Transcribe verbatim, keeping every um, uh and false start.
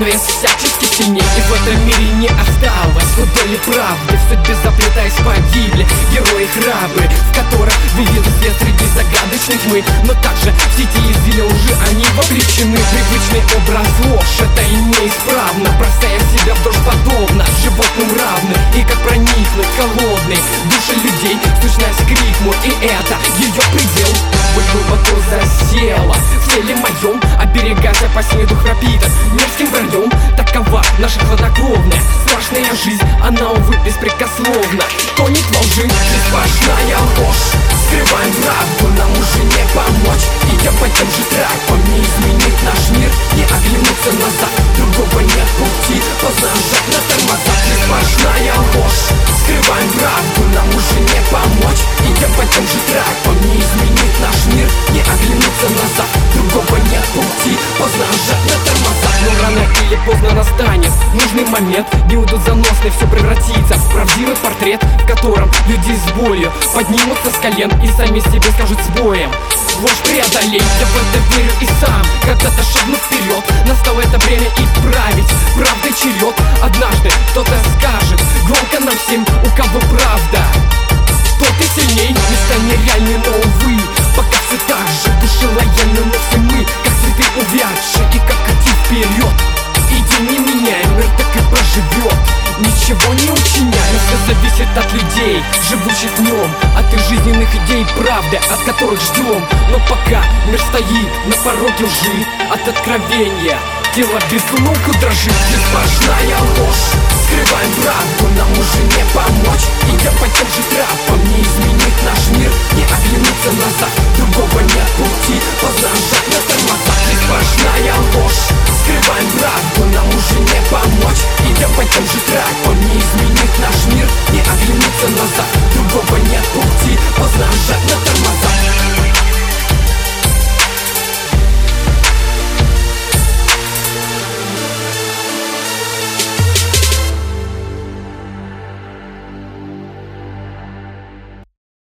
Прогресс всячески сильней, и в этом мире не осталось доли правды. В судьбе заплетаясь погибли герои храбрые, в которых виден свет среди загадочных тьмы. Но также в сети извили лжи они вовлечены. Привычный образ ложь, это и неисправно, бросая себя в дрожь подобно животным равны. И как проникнуть холодной души людей, сущность к ритму, и это ее предел. Боль глубоко засела в теле моем, оберегаясь опаснее дух пропитан мерзким враньем. Такова наша хладнокровная страшная жизнь, она, увы, беспрекословна тонет во лжи. Здесь сплошная ложь, скрываем правду, нам уже не помочь. Идем по тем же трапам, не изменить наш мир, не оглянуться назад, другого нет пути, поздно нажать на тормоза. Здесь сплошная ложь, скрываем правду, нам уже не помочь. Идем по тем же трапам, не изменить наш мир, не оглянуться назад, другого нет пути, поздно нажать на тормоза. Но рано или поздно настанет нужный момент, где уйдут заносные, все превратится в правдивый портрет, в котором люди с болью поднимутся с колен и сами себе скажут с боем: ложь преодолей. Я в это верю и сам когда-то шагну вперед. Настало это время и править правдой черед. Однажды кто-то скажет громко нам всем: у кого правда, тот и сильней. Места нереальны, но увы, пока все так же души лояльны, но все мы как цветы увядшие, и как идти вперед. Идем, не меняем, мир так и проживет, ничего не учиняем. Все зависит от людей, живущих в нем, от их жизненных идей, правды, от которых ждем. Но пока мир стоит на пороге лжи, от откровения тело безумолку дрожит. Здесь сплошная ложь, скрываем правду,